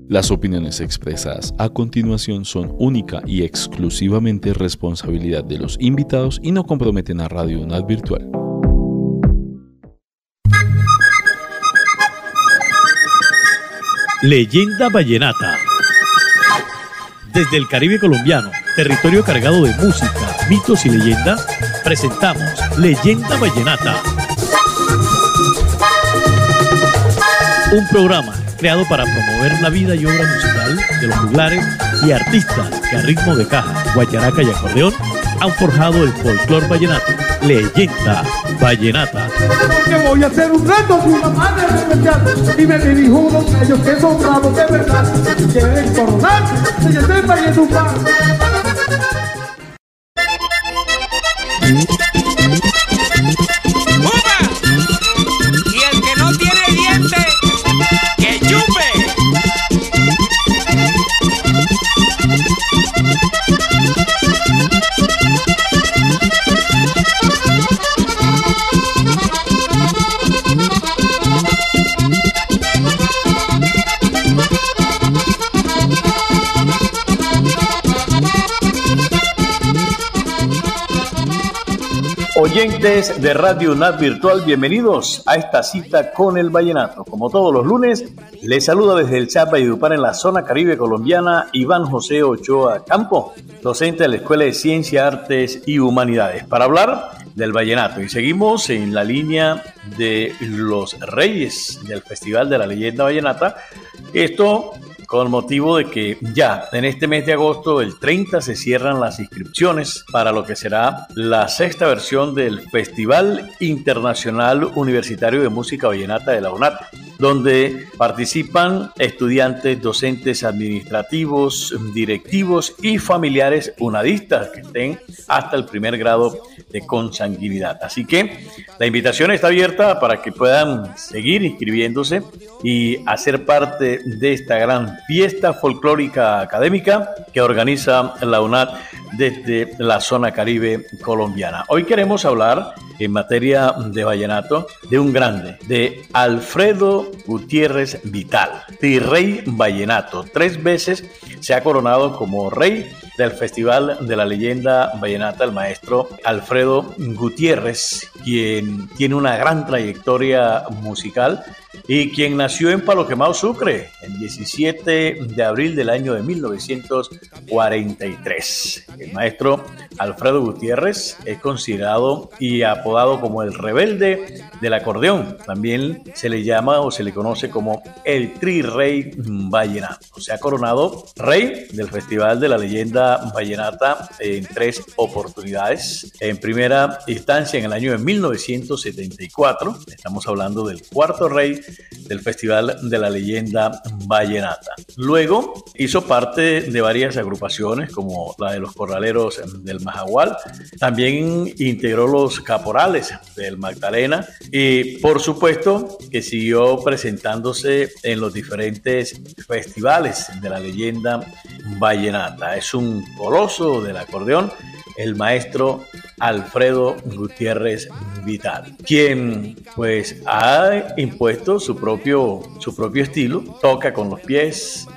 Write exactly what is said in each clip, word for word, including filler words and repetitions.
Las opiniones expresadas a continuación son única y exclusivamente responsabilidad de los invitados y no comprometen a Radio UNAD Virtual. Leyenda Vallenata. Desde el Caribe colombiano, territorio cargado de música, mitos y leyendas, presentamos Leyenda Vallenata. Un programa creado para promover la vida y obra musical de los juglares y artistas que a ritmo de caja, guacharaca y acordeón han forjado el folclor vallenato. Leyenda Vallenata. Que voy a hacer un reto de una manera especial y me dirijo a unos ellos que son bravos de verdad, que quieren coronarse, se lleven Valledupar. Oyentes de Radio UNAD Virtual, bienvenidos a esta cita con el vallenato. Como todos los lunes, les saluda desde el C A P Valledupar en la zona Caribe colombiana Iván José Ochoa Campo, docente de la Escuela de Ciencia, Artes y Humanidades, para hablar del vallenato. Y seguimos en la línea de los reyes del Festival de la Leyenda Vallenata. Esto con motivo de que ya en este mes de agosto, el treinta, se cierran las inscripciones para lo que será la sexta versión del Festival Internacional Universitario de Música Vallenata de la UNAD, donde participan estudiantes, docentes administrativos, directivos y familiares unadistas que estén hasta el primer grado de consanguinidad. Así que la invitación está abierta para que puedan seguir inscribiéndose y hacer parte de esta gran fiesta folclórica académica que organiza la UNAD desde la zona Caribe colombiana. Hoy queremos hablar en materia de vallenato de un grande, de Alfredo Gutiérrez Vital, Rey Vallenato. Tres veces se ha coronado como rey del Festival de la Leyenda Vallenata el maestro Alfredo Gutiérrez, quien tiene una gran trayectoria musical y quien nació en Palo Quemado, Sucre, el diecisiete de abril del año de mil novecientos cuarenta y tres. El maestro Alfredo Gutiérrez es considerado y apodado como el rebelde del acordeón. También se le llama o se le conoce como el Tri-Rey Vallenato. Se ha coronado rey del Festival de la Leyenda Vallenata en tres oportunidades. En primera instancia en el año de mil novecientos setenta y cuatro, estamos hablando del cuarto rey del Festival de la Leyenda Vallenata. Luego hizo parte de varias agrupaciones como la de los Corraleros del Majagual. También integró los Caporales del Magdalena y por supuesto que siguió presentándose en los diferentes festivales de la Leyenda Vallenata. Es un coloso del acordeón, el maestro Alfredo Gutiérrez Vital, quien pues ha impuesto su propio, su propio estilo, toca con los pies,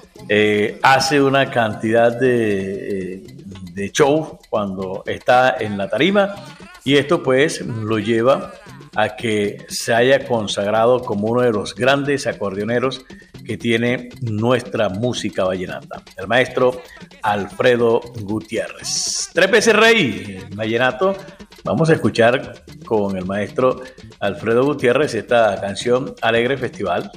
eh, hace una cantidad de, eh, de show cuando está en la tarima y esto pues lo lleva a que se haya consagrado como uno de los grandes acordeoneros que tiene nuestra música vallenata, el maestro Alfredo Gutiérrez. Tres veces rey vallenato. Vamos a escuchar con el maestro Alfredo Gutiérrez esta canción Alegre Festival.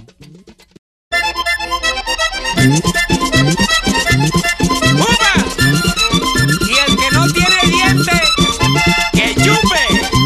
¡Uva! Y el que no tiene diente, que chupe.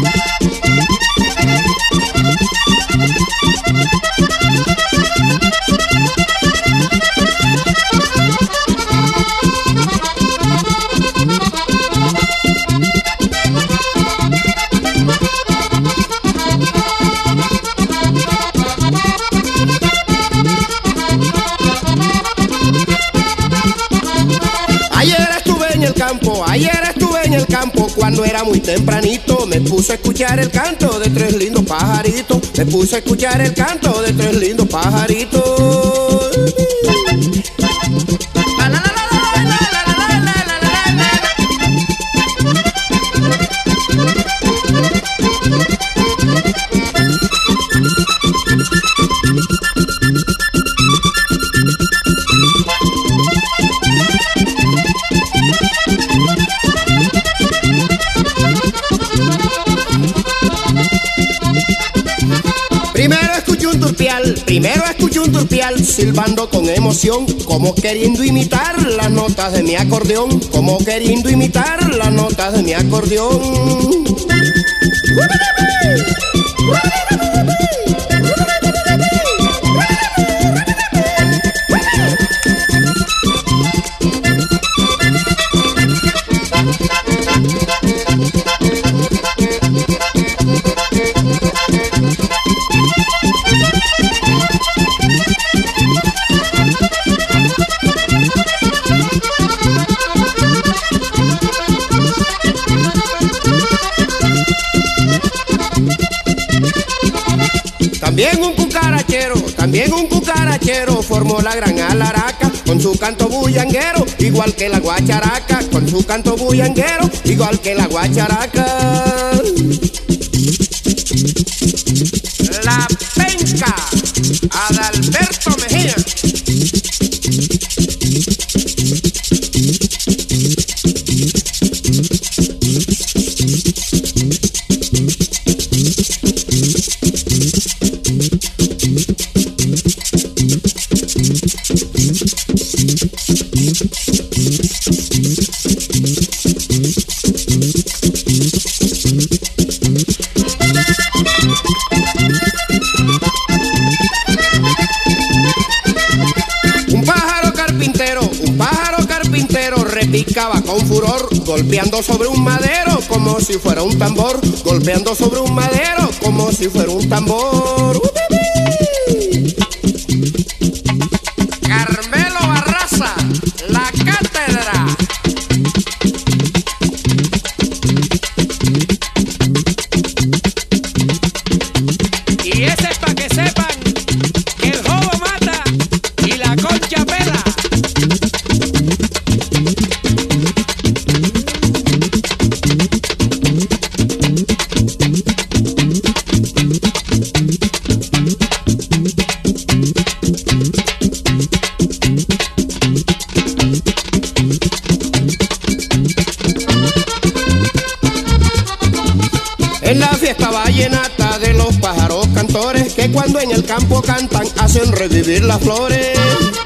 Ayer estuve en el campo cuando era muy tempranito. Me puse a escuchar el canto de tres lindos pajaritos. Me puse a escuchar el canto de tres lindos pajaritos. Primero escuché un turpial, primero escuché un turpial silbando con emoción, como queriendo imitar las notas de mi acordeón, como queriendo imitar las notas de mi acordeón. También un cucarachero, también un cucarachero formó la gran alaraca con su canto bullanguero, igual que la guacharaca, con su canto bullanguero, igual que la guacharaca. La penca, Adalberto Mejía. Picaba con furor, golpeando sobre un madero como si fuera un tambor, golpeando sobre un madero como si fuera un tambor. Carmelo Barraza, la cátedra. Y ese es para que sepan que el jobo mata y la concha pela. En la fiesta vallenata de los pájaros cantores, que cuando en el campo cantan hacen revivir las flores.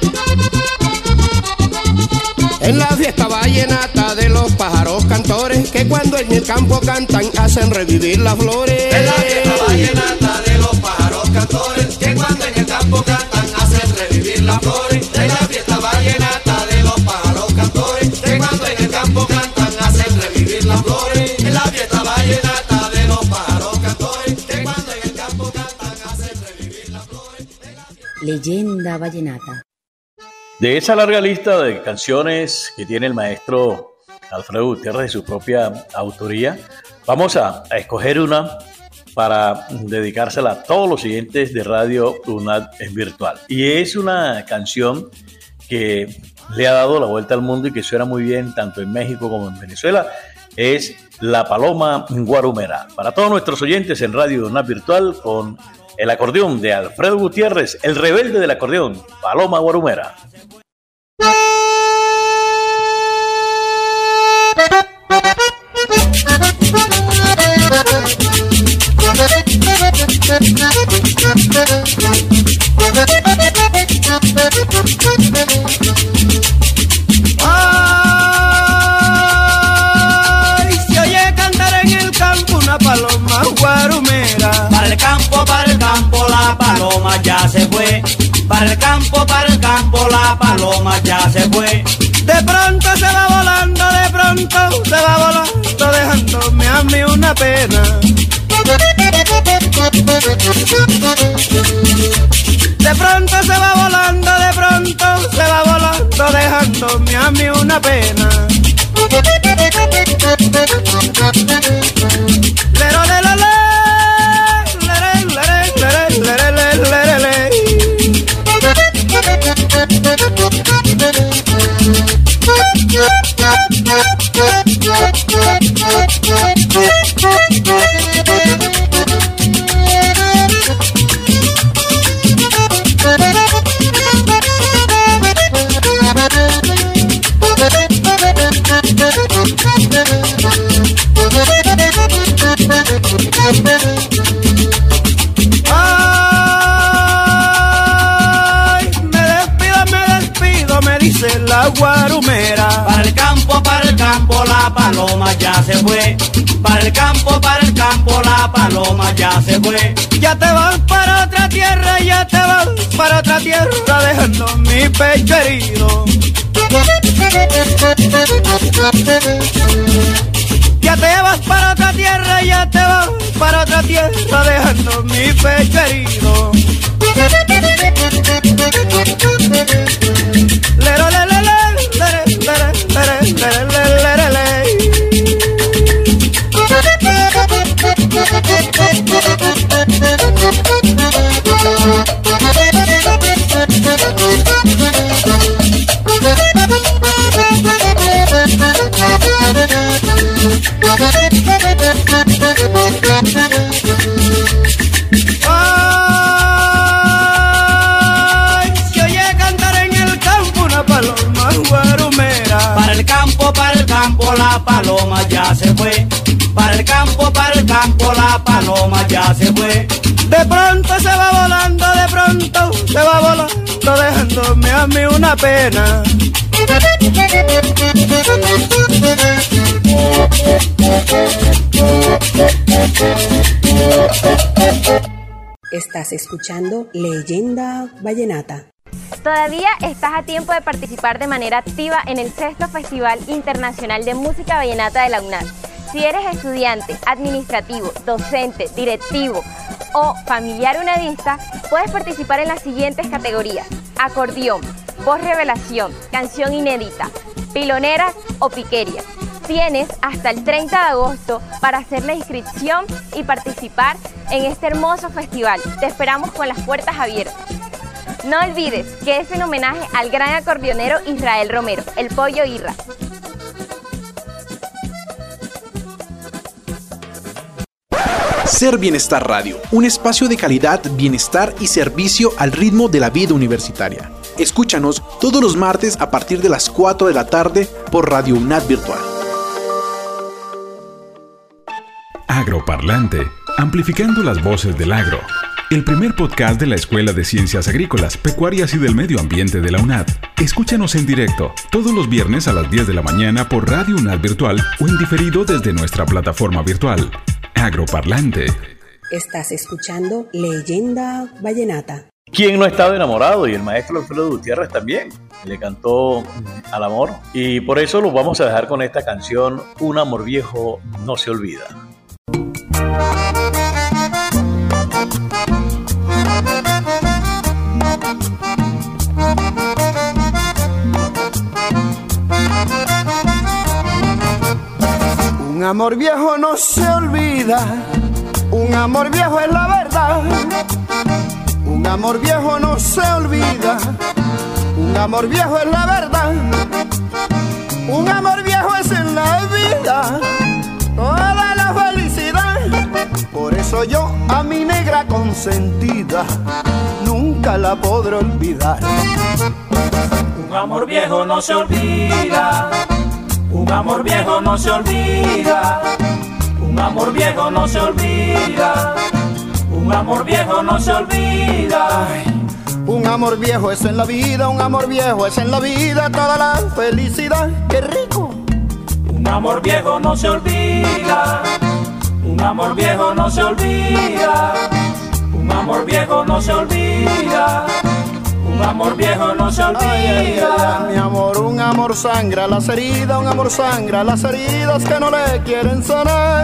En la fiesta vallenata de los pájaros cantores, que cuando en el campo cantan hacen revivir las flores. En la fiesta vallenata de los pájaros cantores, que cuando en el campo cantan hacen revivir las flores. En la fiesta vallenata de los pájaros cantores, que cuando en el campo cantan hacen revivir las flores. En la fiesta vallenata de los pájaros cantores, que cuando en el campo cantan hacen revivir las flores. Leyenda vallenata. De esa larga lista de canciones que tiene el maestro Alfredo Gutiérrez de su propia autoría, vamos a, a escoger una para dedicársela a todos los siguientes de Radio UNAD en virtual. Y es una canción que le ha dado la vuelta al mundo y que suena muy bien tanto en México como en Venezuela. Es La Paloma Guarumera. Para todos nuestros oyentes en Radio UNAD virtual, con el acordeón de Alfredo Gutiérrez, el rebelde del acordeón, Paloma Guarumera. Ay, se oye cantar en el campo una paloma guarumera. Para el campo, para el campo, la paloma ya se fue. Para el campo, para el campo, la paloma ya se fue. De pronto se va volando, de pronto se va volando, dejándome a mí una pena. De pronto se va volando, de pronto se va volando, dejándome a mí una pena. Lero, lero, lero, lere, lere, lere, lere, lere, lere. Ay, me despido, me despido, me dice la guarumera. Para el campo, para el campo, la paloma ya se fue. Para el campo, para el campo, la paloma ya se fue. Ya te vas para otra tierra, ya te vas para otra tierra, dejando mi pecho herido. Ya te vas para otra tierra, ya te vas para otra tierra, dejando mi pecho herido. Lero, le, le, le, lere, lere, lere, lere, lere, lere, lere. Ay, se oye cantar en el campo una paloma guarumera. Para el campo, para el campo, la paloma ya se fue. Para el campo, para el campo, la paloma ya se fue. De pronto se va volando, de pronto se va volando, dejándome a mí una pena. Estás escuchando Leyenda Vallenata. Todavía estás a tiempo de participar de manera activa en el sexto Festival Internacional de Música Vallenata de la UNAD. Si eres estudiante, administrativo, docente, directivo o familiar unadista, puedes participar en las siguientes categorías: acordeón, voz revelación, canción inédita, piloneras o piquerías. Tienes hasta el treinta de agosto para hacer la inscripción y participar en este hermoso festival. Te esperamos con las puertas abiertas. No olvides que es en homenaje al gran acordeonero Israel Romero, el Pollo Irra. Ser Bienestar Radio, un espacio de calidad, bienestar y servicio al ritmo de la vida universitaria. Escúchanos todos los martes a partir de las cuatro de la tarde por Radio UNAD Virtual. Agroparlante, amplificando las voces del agro. El primer podcast de la Escuela de Ciencias Agrícolas, Pecuarias y del Medio Ambiente de la UNAD. Escúchanos en directo todos los viernes a las diez de la mañana por Radio UNAD Virtual o en diferido desde nuestra plataforma virtual. Agroparlante. Estás escuchando Leyenda Vallenata. ¿Quién no ha estado enamorado? Y el maestro Alfredo Gutiérrez también le cantó al amor. Y por eso lo vamos a dejar con esta canción, Un amor viejo no se olvida. Un amor viejo no se olvida, un amor viejo es la verdad. Un amor viejo no se olvida, un amor viejo es la verdad. Un amor viejo es en la vida toda la felicidad. Por eso yo a mi negra consentida nunca la podré olvidar. Un amor viejo no se olvida, un amor viejo no se olvida, un amor viejo no se olvida, un amor viejo no se olvida. Un amor viejo es en la vida, un amor viejo es en la vida toda la felicidad. ¡Qué rico! Un amor viejo no se olvida, un amor viejo no se olvida, un amor viejo no se olvida, un amor viejo no se olvida. Ay, ay, ay, mi amor, un amor sangra las heridas, un amor sangra las heridas que no le quieren sanar.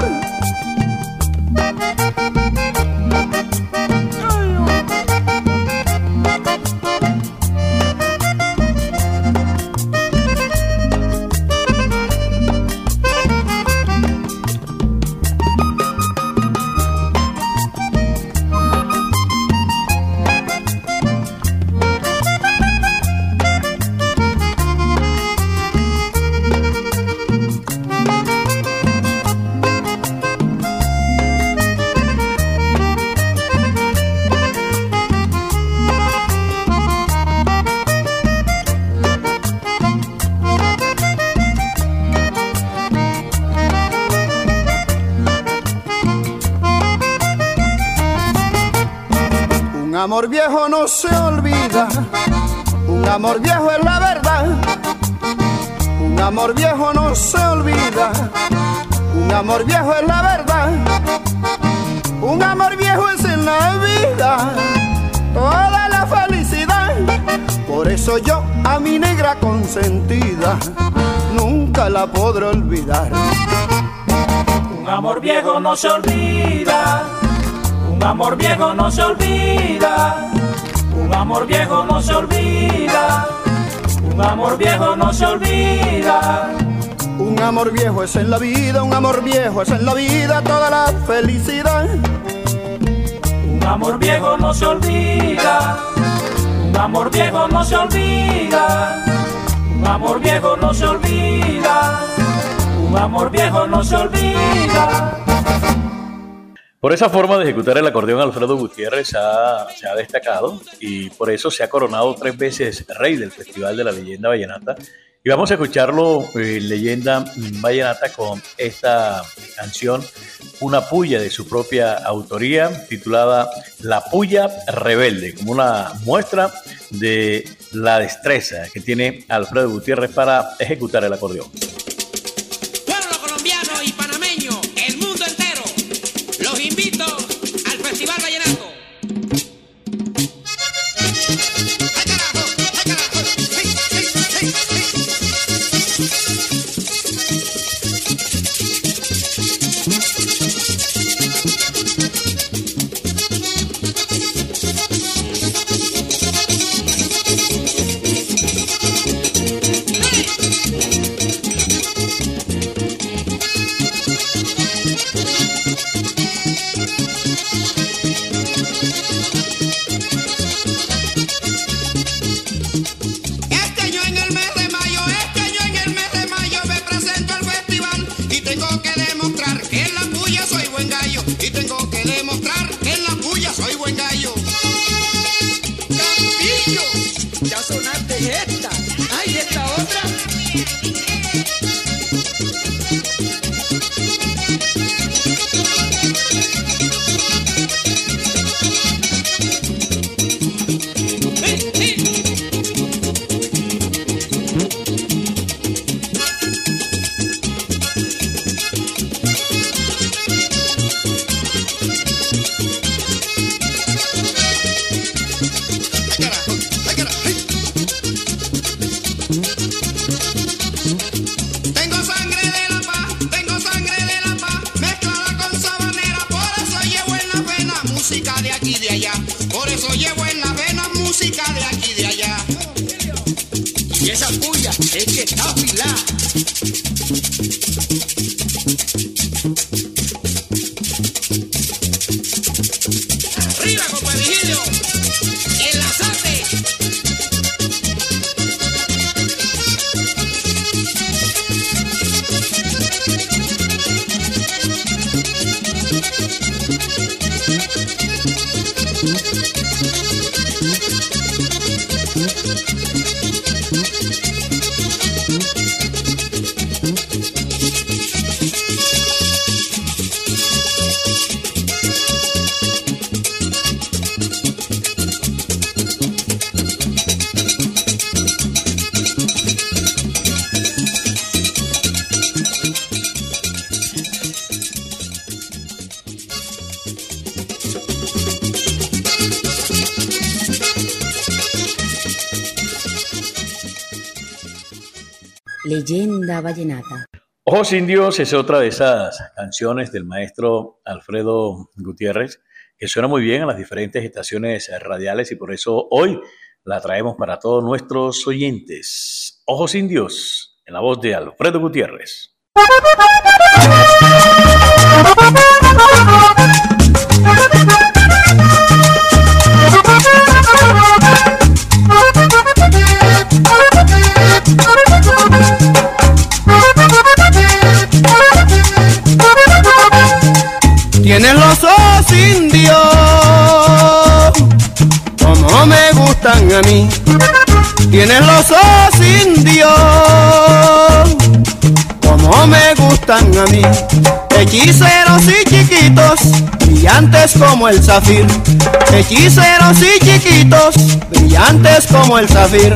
amor viejo no se olvida, un amor viejo es la verdad. Un amor viejo no se olvida, un amor viejo es la verdad. Un amor viejo es en la vida toda la felicidad. Por eso yo a mi negra consentida nunca la podré olvidar. Un amor viejo no se olvida, un amor viejo no se olvida, un amor viejo no se olvida, un amor viejo no se olvida. Un amor viejo es en la vida, un amor viejo es en la vida toda la felicidad. Un amor viejo no se olvida, un amor viejo no se olvida, un amor viejo no se olvida, un amor viejo no se olvida. Por esa forma de ejecutar el acordeón, Alfredo Gutiérrez ha, se ha destacado y por eso se ha coronado tres veces rey del Festival de la Leyenda Vallenata. Y vamos a escucharlo en eh, Leyenda Vallenata con esta canción, una puya de su propia autoría, titulada La Puya Rebelde, como una muestra de la destreza que tiene Alfredo Gutiérrez para ejecutar el acordeón. Pueblo colombiano y panameño, el mundo entero, los invito al Festival Vallenato. Leyenda Vallenata. Ojos Indios es otra de esas canciones del maestro Alfredo Gutiérrez que suena muy bien a las diferentes estaciones radiales y por eso hoy la traemos para todos nuestros oyentes. Ojos Indios, en la voz de Alfredo Gutiérrez. Tienen los ojos indios como me gustan a mí. Tienen los ojos indios como me gustan a mí. Hechiceros y chiquitos, brillantes como el zafir. Hechiceros y chiquitos, brillantes como el zafir.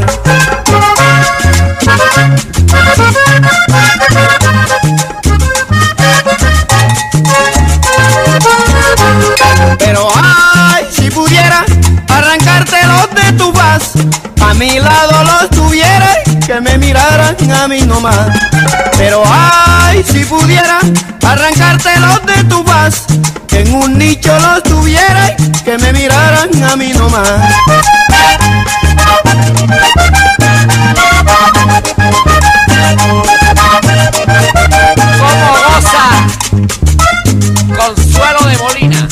Pero ay, si pudiera arrancártelos de tu faz, a mi lado los tuviera y que me miraran a mí nomás. Pero ay, si pudiera arrancártelos de tu faz, que en un nicho los tuviera y que me miraran a mí nomás. ¿Cómo goza Consuelo de Molina?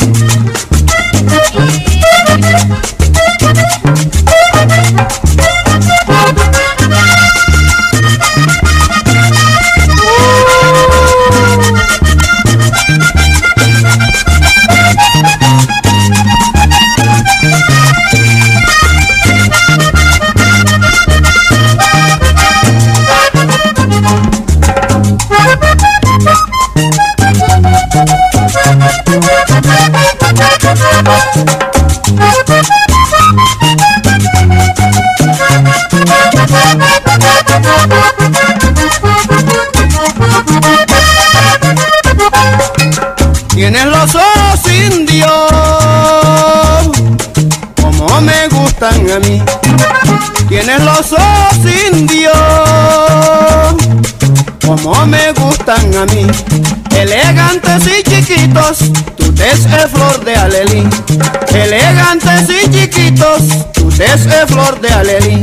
Tienes los ojos indios, como me gustan a mí. Tienes los ojos indios, como me gustan a mí. Elegantes y chiquitos, tu tez es flor de alelí. Elegantes y chiquitos, tu tez es flor de alelí.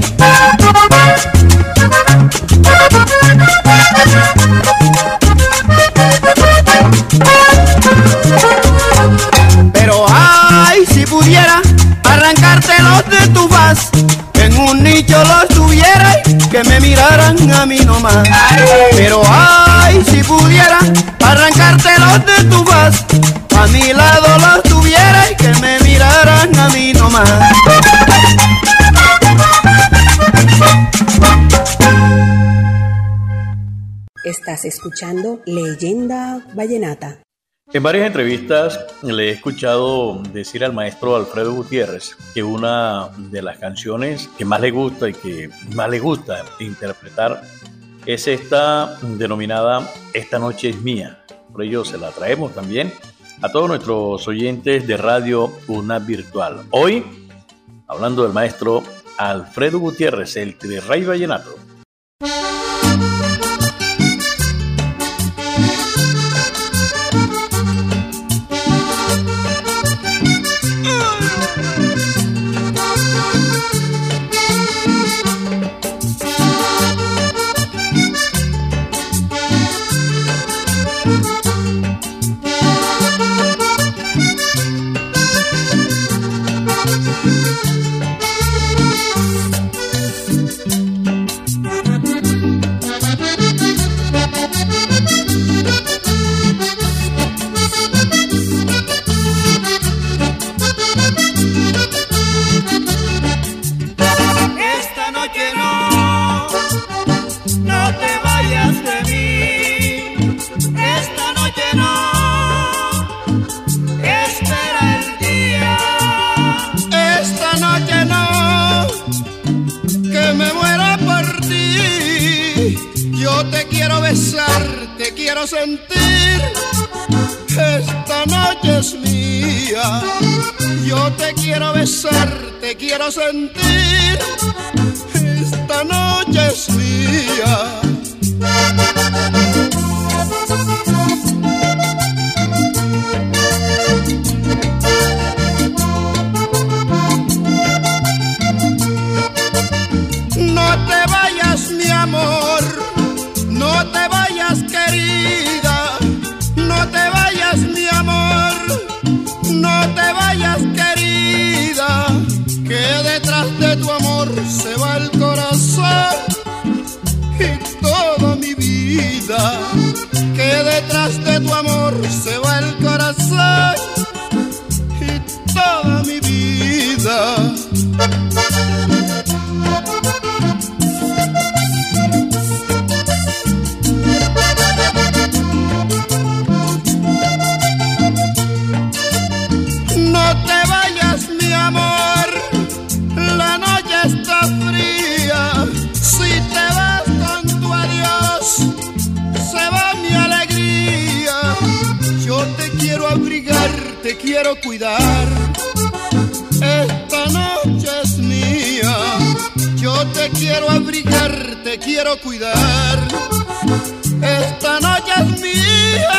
Pero ay, si pudiera arrancártelos de tu faz, en un nicho los tuviera y que me miraran a mí nomás. Pero ay, si pudiera arrancártelos de tu faz, a mi lado los tuviera y que me miraran a mí nomás. Estás escuchando Leyenda Vallenata. En varias entrevistas le he escuchado decir al maestro Alfredo Gutiérrez que una de las canciones que más le gusta y que más le gusta interpretar es esta denominada Esta Noche es Mía. Por ello se la traemos también a todos nuestros oyentes de Radio UNAD Virtual. Hoy, hablando del maestro Alfredo Gutiérrez, el Rey Vallenato. Te quiero sentir, esta noche es mía. Yo te quiero besar, te quiero sentir, esta noche es mía. No te vayas, mi amor, no te vayas, querida, no te vayas, mi amor, no te vayas, querida, que detrás de tu amor se va el corazón y toda mi vida, que detrás de tu amor se va el corazón y toda mi vida. quiero cuidar. Esta noche es mía, yo te quiero abrigar, te quiero cuidar. Esta noche es mía.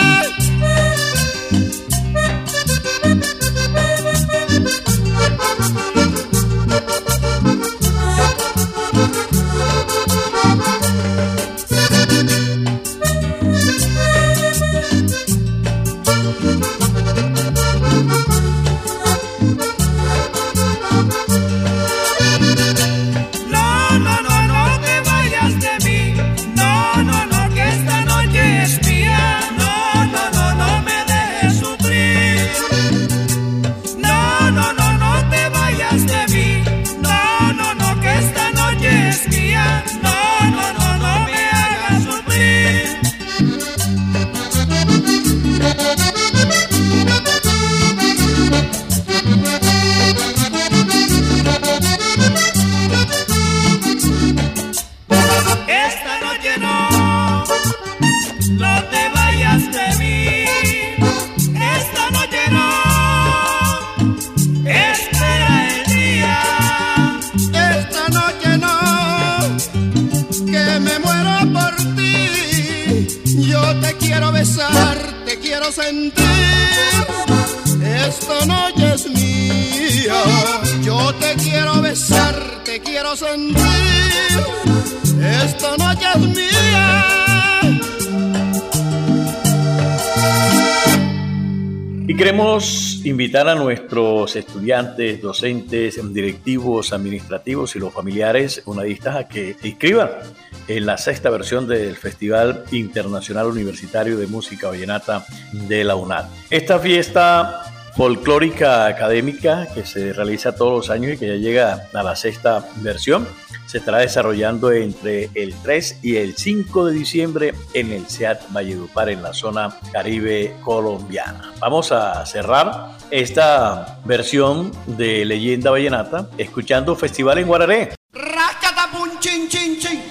Sentir, esta noche es mía. Yo te quiero besar, te quiero sentir. Esta noche es mía. Y queremos invitar a nuestros estudiantes, docentes, directivos, administrativos y los familiares unadistas a que se inscriban en la sexta versión del Festival Internacional Universitario de Música Vallenata de la UNAD. Esta fiesta folclórica académica que se realiza todos los años y que ya llega a la sexta versión, se estará desarrollando entre el tres y el cinco de diciembre en el C E A T Valledupar, en la zona Caribe colombiana. Vamos a cerrar esta versión de Leyenda Vallenata escuchando Festival en Guararé. Rascatapun, chin, chin, chin.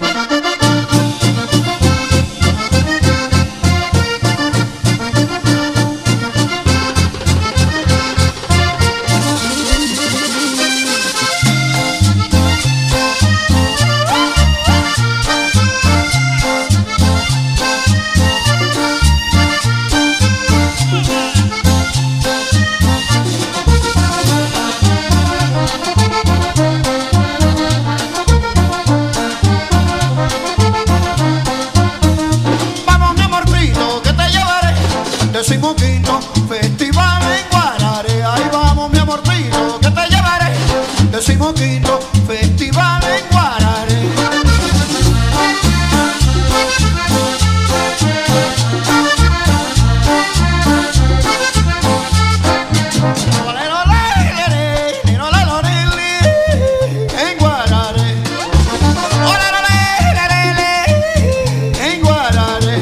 Decimoquinto Festival en Guararé, ahí vamos mi amorcito que te llevaré. Decimoquinto Festival en Guararé. En Guararé. En Guararé.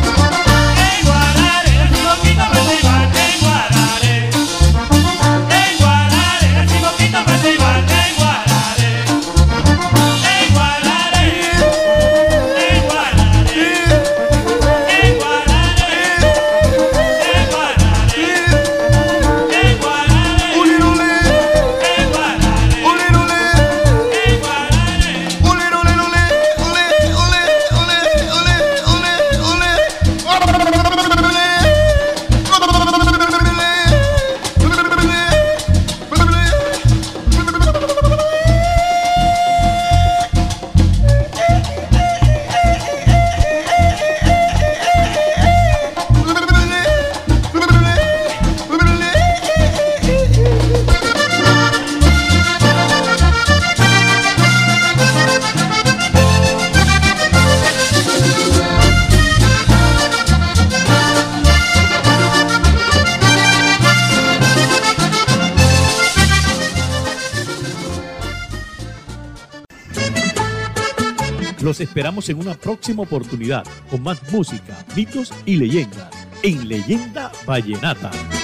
Los esperamos en una próxima oportunidad con más música, mitos y leyendas en Leyenda Vallenata.